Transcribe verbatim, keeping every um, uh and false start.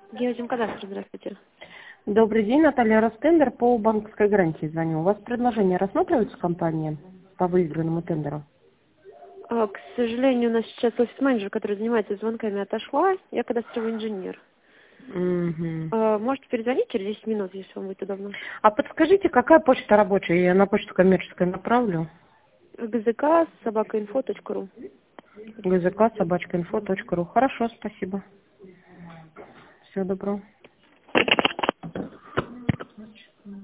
Геозимкадастр, здравствуйте. Добрый день, Наталья Ростендер, по банковской гарантии звоню. У вас предложение рассматривается компания по выигранному тендеру? А, К сожалению, у нас сейчас офис-менеджер, который занимается звонками, отошла. Я кадастровый инженер. Мгм. А, Можете перезвонить через десять минут, если вам будет удобно. А подскажите, какая почта рабочая? Я на почту коммерческую направлю. ГЗК собака инфо точка ру. гзк собачка инфо точка ру. Хорошо, спасибо. Всего доброго.